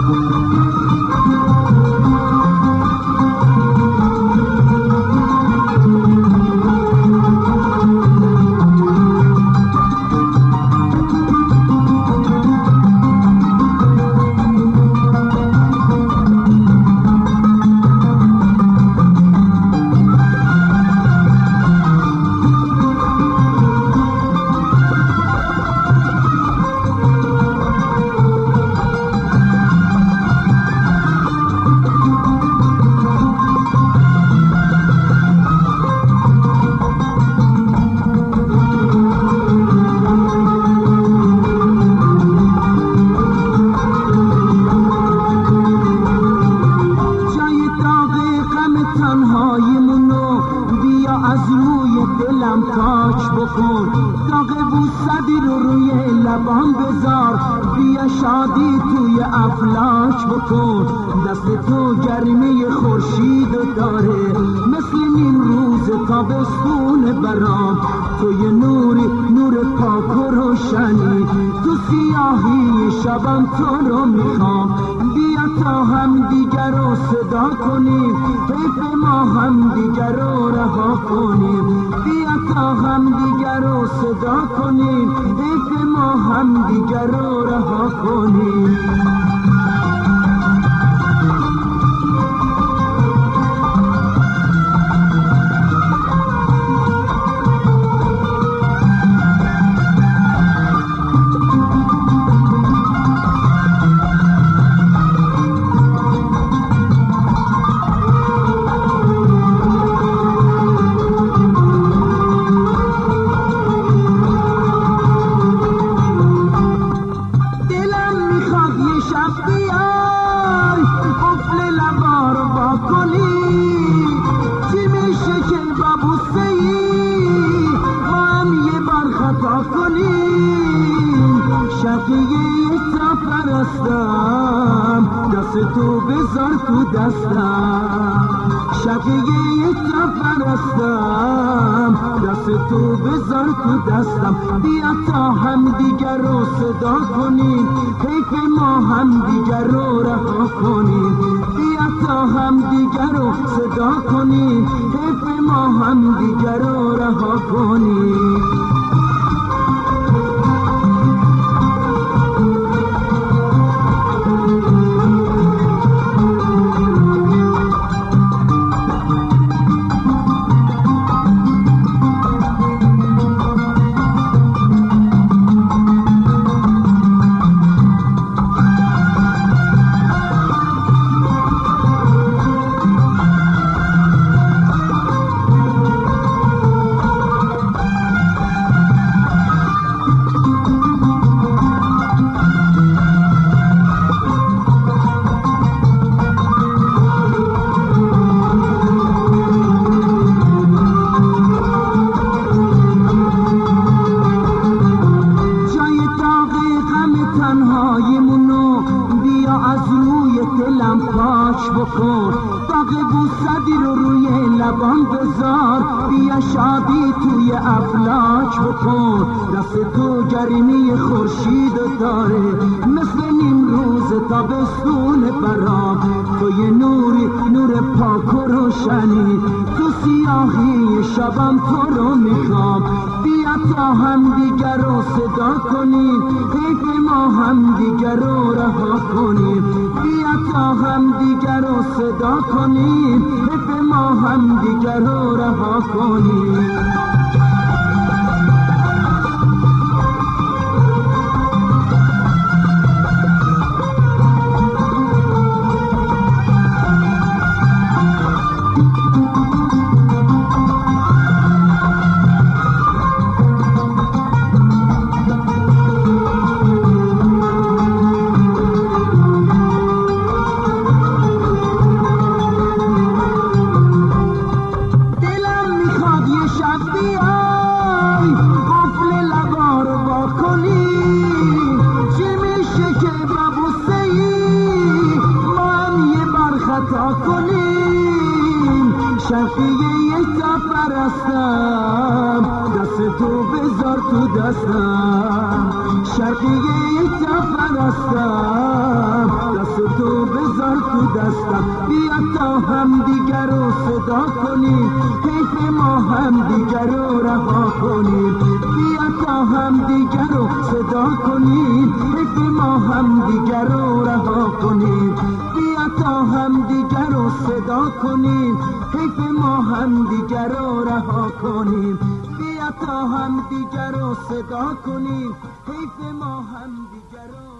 پاک بکن، داغ بوسدی رو روی لبان بذار، بیا شادی توی افلاک بکن. دست تو گرمی خورشید داره، مثل نیم روز تابستون برام. توی نوری، نور پاک و روشنی، تو سیاهی شبم تو رو میخوام. بیا تا هم دیگر رو صدا کنیم، حیف ما هم دیگر رو رها کنیم. بیا تا هم دیگر رو صدا کنیم، حیف ما هم دیگر رو رها کنیم. دست تو بذار تو دستم، شقیه تا پرستم. دست تو بذار تو دستم، بیا تا هم دیگر رو صدا کنیم، حیف ما هم دیگر رو رها کنیم. بیا تا هم دیگر رو صدا کنیم، حیف ما هم دیگر رو رها کنیم. بکن، داغ بوسدی رو روی لبان بذار، بیا شادی توی افلاک بکن. دست تو گرمی خورشید داره، مثل نیم روز تابستون برام. توی نوری، نور پاک و روشنی، تو سیاهی شبم تو رو میخوام. بیا تا هم دیگر رو صدا کنیم، حیف ما هم دیگر رو رها کنیم. بیا تا هم دیگر رو صدا کنیم، حیف ما هم دیگر رو رها کنیم. شقیه تا پرستم، دست تو بذار تو دستم. شقیه تا پرستم، دست تو بذار تو دستم، بیا تا هم دیگر رو صدا کنیم، حیف ما هم دیگر رو رها کنیم، بیا تا هم دیگر رو صدا کنیم، حیف ما هم دیگر رو رها کنیم، بیا تا هم دیگر رو صدا کنیم، حیف ما هم دیگر رو رها کنیم، بیا تا هم دیگر رو صدا کنیم، حیف ما هم دیگر رو